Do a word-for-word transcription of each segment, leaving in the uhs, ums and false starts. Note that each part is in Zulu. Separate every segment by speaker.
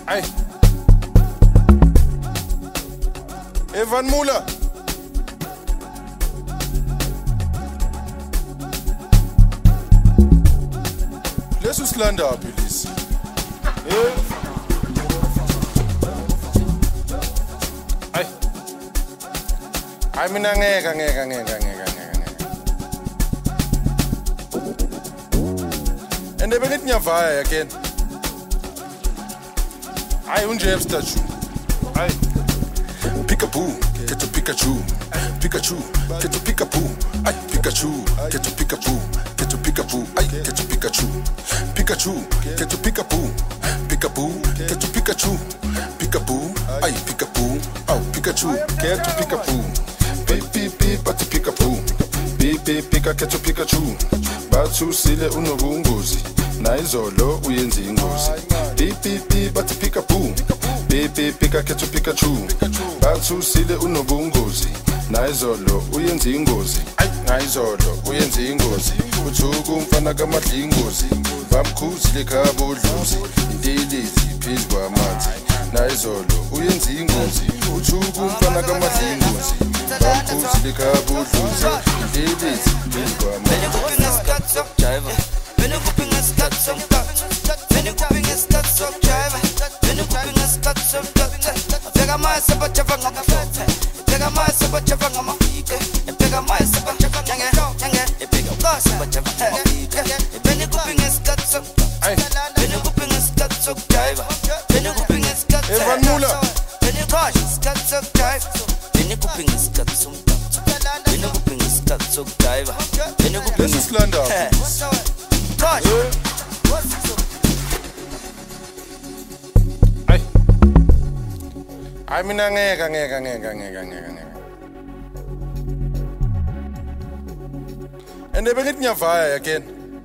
Speaker 1: Ay. Evan Muller. Leso silanda aphi lesi? Eh. Ay. Ay mina ngeke ngeke ngeke ngeke ngeke. Ende bengithi ngiyavaya again. Ay unje statue. Ay. Peekaboo, get your Pikachu. Pikachu, get your Peekaboo. Ay Pikachu, get your Peekaboo. Get your Peekaboo. Ay get your Pikachu. Pikachu, get your Peekaboo. Peekaboo, get your Pikachu. Peekaboo, ay Peekaboo. Oh Pikachu, get your Peekaboo. Beep beep beep, but your Peekaboo. Beep beep beep, get your Pikachu. Bathu sile unobungozi. Naizolo uyenza ingozi. Beep beep beep, but your Peekaboo. Beep beep beep, get your Pikachu. Bathu sile unobungozi. Naizolo uyenza ingozi. Ay naizolo uyenza ingozi. Uthuku umfana kamadlingozi. Bamkhuzile khaba odluzi. Intelezi phezu kwamanzi. Naizolo uyenza ingozi. Uthuku umfana kamadlingozi. Bamkhuzile khaba odluzi. Intelezi phezu kwamanzi.
Speaker 2: Pega mais samba chava ngama Pega mais samba chava ngama Pega mais samba chava nyange nyange Pega mais samba chava ngama Beni kupinga skatso Beni kupinga skatso jaiva Beni kupinga skatso
Speaker 1: Evan Muller.
Speaker 2: Beni gosh skatso jaiva Beni kupinga skatso Beni kupinga skatso jaiva Beni kupinga
Speaker 1: Leso silanda aphi?
Speaker 2: Gosh
Speaker 1: Ay. Ay mina ngeke ngeke ngeke ngeke ngeke ngeke. Ende bengithi ngiyavaya again.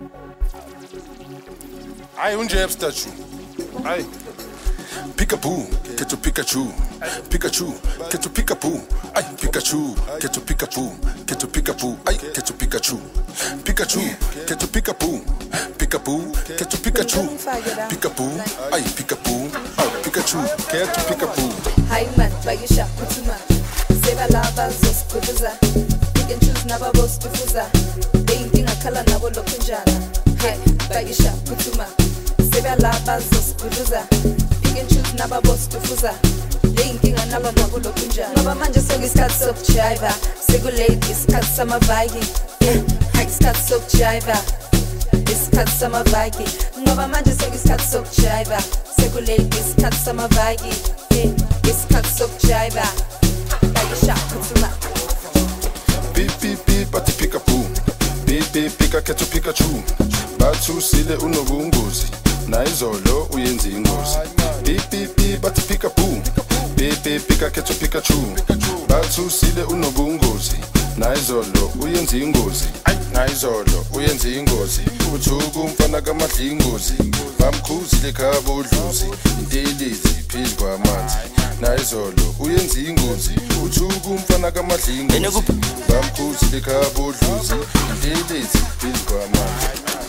Speaker 1: Ay unje statue. Ay. Peekaboo, get your Pikachu. Pikachu, get your Peekaboo. Ay Pikachu, get your Peekaboo. Get your Peekaboo. Ay get your Pikachu. Pikachu, get your Peekaboo. Peekaboo, get your Pikachu. Peekaboo, ay Peekaboo. Oh Pikachu, get your Peekaboo.
Speaker 3: Hi man, bayisha kuthuma. Seba lava zosikuduza. Pick and choose naba bosifuza. Beyinkinga khala nabo lokunjana. Hi, bayisha kuthuma. Seba lava zosikuduza. Pick and choose naba bosifuza. Beyinkinga nabo nabo lokunjana. Ngoba manje sokuyisikhathi sokujiva. Sekulate isikhathi samaviki. Hayi isikhathi sokujiva. Isikhathi samaviki. Ngoba manje sokuyisikhathi sokujiva. Sekulate isikhathi samaviki. Isikhathi sokujiva. Bayisha kuthuma.
Speaker 1: Beep beep beep, but the Peekaboo. Beep beep beep, get your Pikachu. Bathu sile unobungozi. Naizolo uyenza ingozi. Beep beep beep, but the Peekaboo. Beep beep beep, get your Pikachu. Bathu sile unobungozi. Naizolo uyenza ingozi. Ay naizolo uyenza ingozi. Uthuku umfana kamadlingozi. Bamkhuzile khaba odluzi. Intelezi phezu kwamanzi. Naizolo uyenza ingozi. Uthuku umfana kamadlingozi. Bamkhuzile khaba odluzi. Intelezi phezu kwamanzi.